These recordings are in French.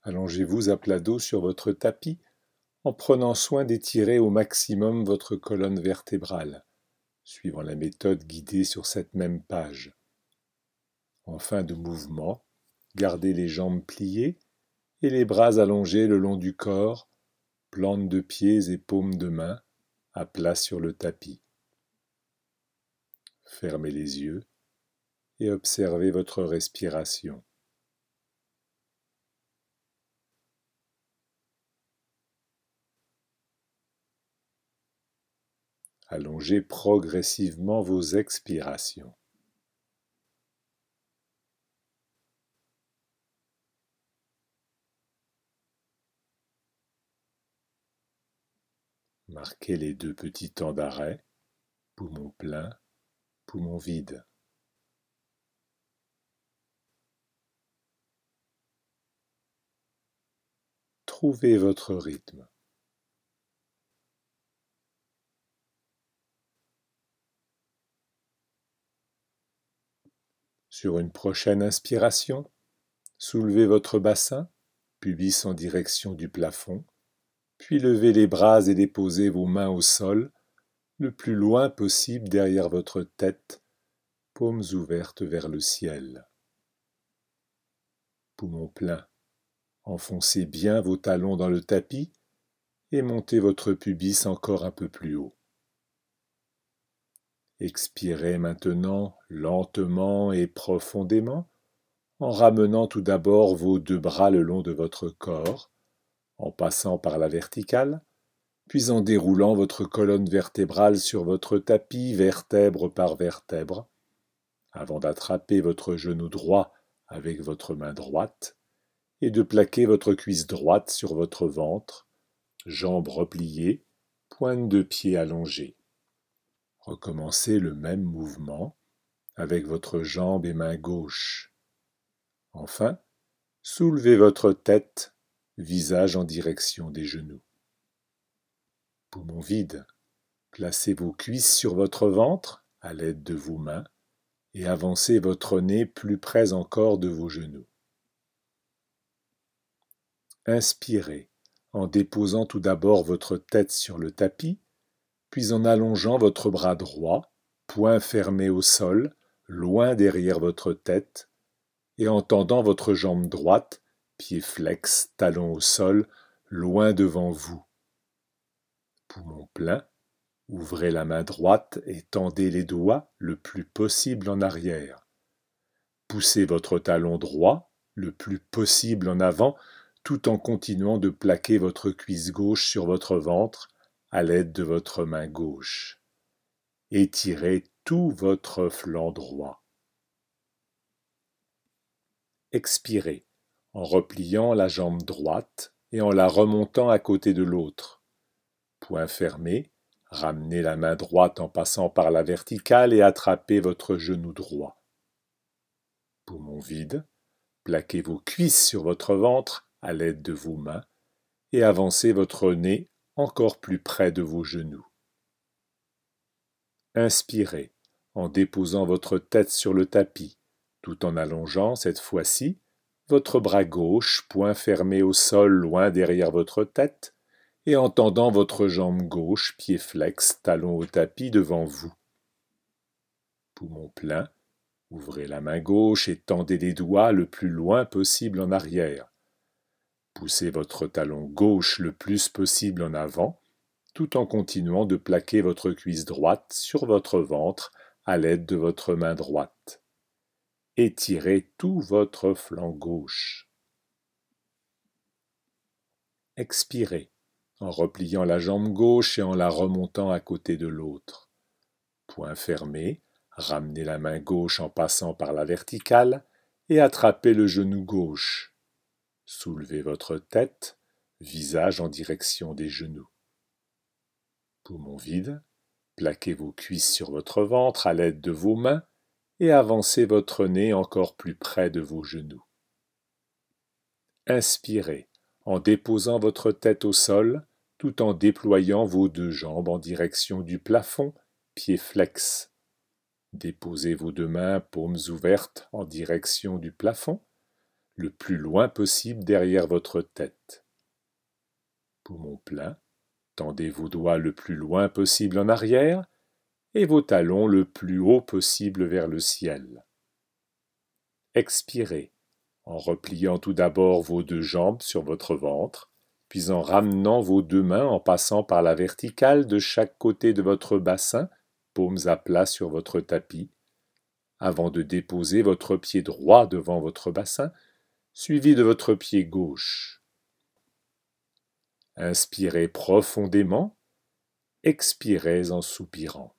Allongez-vous à plat dos sur votre tapis en prenant soin d'étirer au maximum votre colonne vertébrale, suivant la méthode guidée sur cette même page. En fin de mouvement, gardez les jambes pliées et les bras allongés le long du corps, plantes de pieds et paumes de main à plat sur le tapis. Fermez les yeux et observez votre respiration. Allongez progressivement vos expirations. Marquez les 2 petits temps d'arrêt, poumon plein, poumon vide. Trouvez votre rythme. Sur une prochaine inspiration, soulevez votre bassin, pubis en direction du plafond, puis levez les bras et déposez vos mains au sol, le plus loin possible derrière votre tête, paumes ouvertes vers le ciel. Poumon plein, enfoncez bien vos talons dans le tapis et montez votre pubis encore un peu plus haut. Expirez maintenant lentement et profondément en ramenant tout d'abord vos 2 bras le long de votre corps, en passant par la verticale, puis en déroulant votre colonne vertébrale sur votre tapis vertèbre par vertèbre, avant d'attraper votre genou droit avec votre main droite et de plaquer votre cuisse droite sur votre ventre, jambes repliées, pointe de pied allongée. Recommencez le même mouvement avec votre jambe et main gauche. Enfin, soulevez votre tête, visage en direction des genoux. Poumon vide, placez vos cuisses sur votre ventre à l'aide de vos mains et avancez votre nez plus près encore de vos genoux. Inspirez en déposant tout d'abord votre tête sur le tapis, puis en allongeant votre bras droit, poing fermé au sol, loin derrière votre tête, et en tendant votre jambe droite, pied flex, talon au sol, loin devant vous. Poumon plein, ouvrez la main droite et tendez les doigts le plus possible en arrière. Poussez votre talon droit le plus possible en avant, tout en continuant de plaquer votre cuisse gauche sur votre ventre à l'aide de votre main gauche. Étirez tout votre flanc droit. Expirez en repliant la jambe droite et en la remontant à côté de l'autre. Poing fermé, ramenez la main droite en passant par la verticale et attrapez votre genou droit. Poumon vide, plaquez vos cuisses sur votre ventre à l'aide de vos mains et avancez votre nez encore plus près de vos genoux. Inspirez en déposant votre tête sur le tapis, tout en allongeant cette fois-ci votre bras gauche, poing fermé au sol loin derrière votre tête, et en tendant votre jambe gauche, pied flex, talon au tapis devant vous. Poumon plein, ouvrez la main gauche et tendez les doigts le plus loin possible en arrière. Poussez votre talon gauche le plus possible en avant, tout en continuant de plaquer votre cuisse droite sur votre ventre à l'aide de votre main droite. Étirez tout votre flanc gauche. Expirez en repliant la jambe gauche et en la remontant à côté de l'autre. Poing fermé, ramenez la main gauche en passant par la verticale et attrapez le genou gauche. Soulevez votre tête, visage en direction des genoux. Poumon vide, plaquez vos cuisses sur votre ventre à l'aide de vos mains et avancez votre nez encore plus près de vos genoux. Inspirez en déposant votre tête au sol tout en déployant vos 2 jambes en direction du plafond, pied flex. Déposez vos 2 mains, paumes ouvertes en direction du plafond. le plus loin possible derrière votre tête. Poumon plein, tendez vos doigts le plus loin possible en arrière et vos talons le plus haut possible vers le ciel. Expirez en repliant tout d'abord vos deux jambes sur votre ventre, puis en ramenant vos deux mains en passant par la verticale de chaque côté de votre bassin, paumes à plat sur votre tapis, avant de déposer votre pied droit devant votre bassin, suivi de votre pied gauche. Inspirez profondément, expirez en soupirant.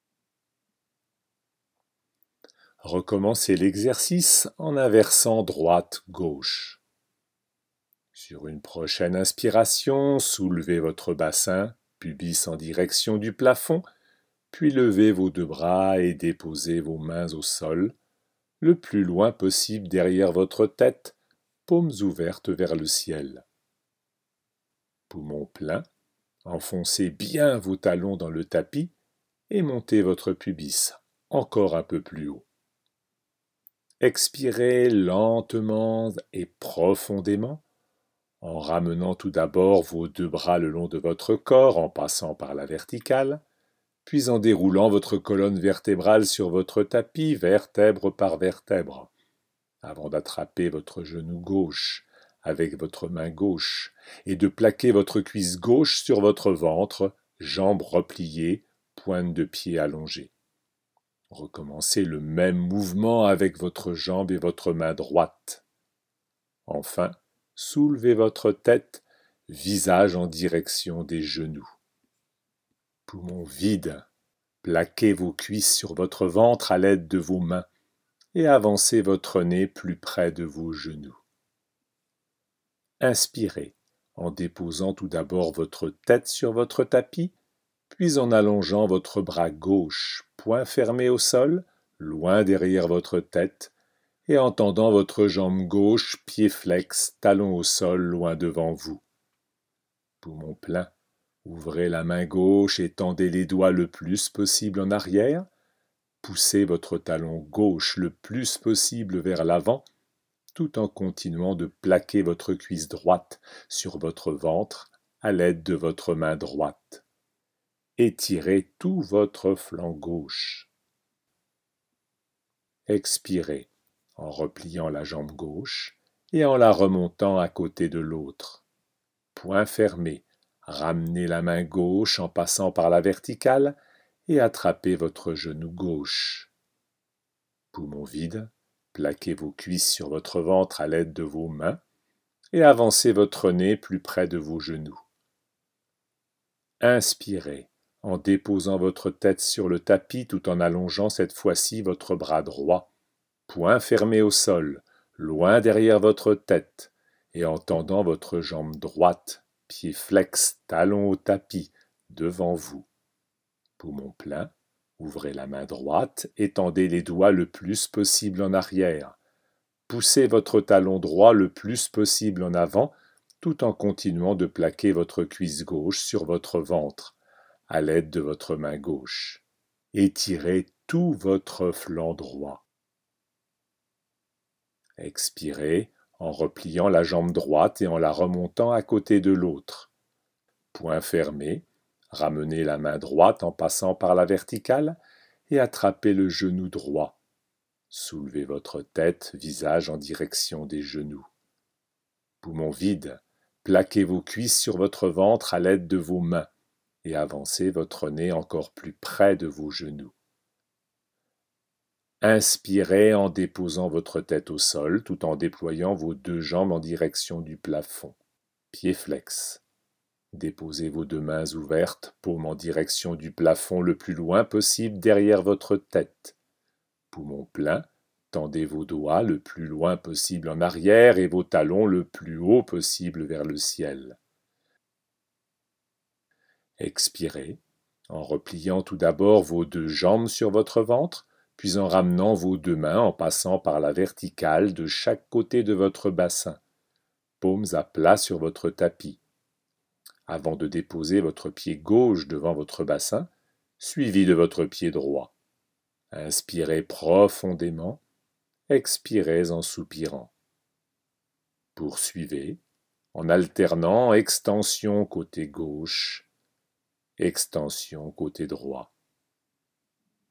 Recommencez l'exercice en inversant droite-gauche. Sur une prochaine inspiration, soulevez votre bassin, pubis en direction du plafond, puis levez vos deux bras et déposez vos mains au sol, le plus loin possible derrière votre tête, paumes ouvertes vers le ciel. Poumon plein, enfoncez bien vos talons dans le tapis et montez votre pubis encore un peu plus haut. Expirez lentement et profondément en ramenant tout d'abord vos deux bras le long de votre corps en passant par la verticale, puis en déroulant votre colonne vertébrale sur votre tapis, vertèbre par vertèbre, avant d'attraper votre genou gauche avec votre main gauche et de plaquer votre cuisse gauche sur votre ventre, jambes repliées, pointe de pied allongée. Recommencez le même mouvement avec votre jambe et votre main droite. Enfin, soulevez votre tête, visage en direction des genoux. Poumons vides, plaquez vos cuisses sur votre ventre à l'aide de vos mains et avancez votre nez plus près de vos genoux. Inspirez en déposant tout d'abord votre tête sur votre tapis, puis en allongeant votre bras gauche, poing fermé au sol, loin derrière votre tête, et en tendant votre jambe gauche, pied flex, talon au sol, loin devant vous. Poumon plein, ouvrez la main gauche et tendez les doigts le plus possible en arrière, poussez votre talon gauche le plus possible vers l'avant, tout en continuant de plaquer votre cuisse droite sur votre ventre à l'aide de votre main droite. Étirez tout votre flanc gauche. Expirez en repliant la jambe gauche et en la remontant à côté de l'autre. Poing fermé, ramenez la main gauche en passant par la verticale et attrapez votre genou gauche. Poumon vide, plaquez vos cuisses sur votre ventre à l'aide de vos mains et avancez votre nez plus près de vos genoux. Inspirez en déposant votre tête sur le tapis tout en allongeant cette fois-ci votre bras droit, poing fermé au sol, loin derrière votre tête, et en tendant votre jambe droite, pied flex, talon au tapis, devant vous. Poumon plein, ouvrez la main droite, étendez les doigts le plus possible en arrière. Poussez votre talon droit le plus possible en avant, tout en continuant de plaquer votre cuisse gauche sur votre ventre, à l'aide de votre main gauche. Étirez tout votre flanc droit. Expirez en repliant la jambe droite et en la remontant à côté de l'autre. Poing fermé, ramenez la main droite en passant par la verticale et attrapez le genou droit. Soulevez votre tête, visage en direction des genoux. Poumon vide, plaquez vos cuisses sur votre ventre à l'aide de vos mains et avancez votre nez encore plus près de vos genoux. Inspirez en déposant votre tête au sol tout en déployant vos deux jambes en direction du plafond. Pied flex. Déposez vos deux mains ouvertes, paume en direction du plafond le plus loin possible derrière votre tête. Poumon plein, tendez vos doigts le plus loin possible en arrière et vos talons le plus haut possible vers le ciel. Expirez en repliant tout d'abord vos deux jambes sur votre ventre, puis en ramenant vos deux mains en passant par la verticale de chaque côté de votre bassin, paumes à plat sur votre tapis, avant de déposer votre pied gauche devant votre bassin, suivi de votre pied droit. Inspirez profondément, expirez en soupirant. Poursuivez en alternant extension côté gauche, extension côté droit.